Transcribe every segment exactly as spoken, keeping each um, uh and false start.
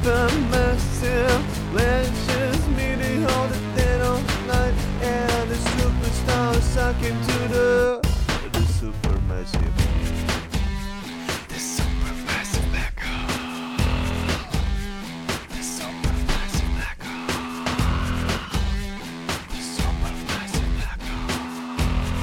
supermassive. Let's just meet it all the dead all night, and the superstar suck into the the supermassive. The supermassive black hole. The supermassive black hole. The supermassive black hole.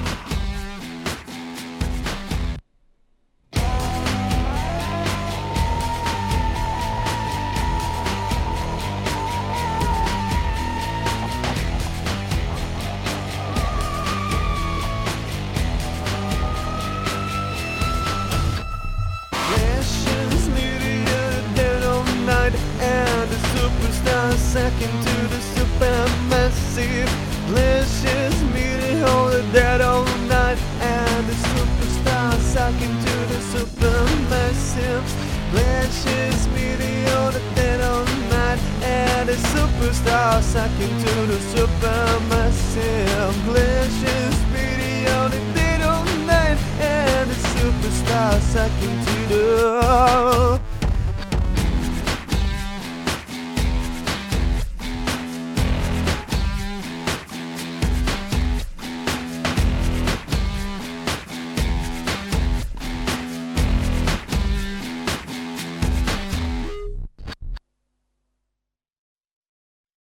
Precious meteor dead all night, and the superstar suck into the supermassive. Precious meteor dead all night, and the superstar suck into the supermassive. Precious meteor dead all night, and the superstar suck into the supermassive. Precious meteor dead all night, and the superstar suck into the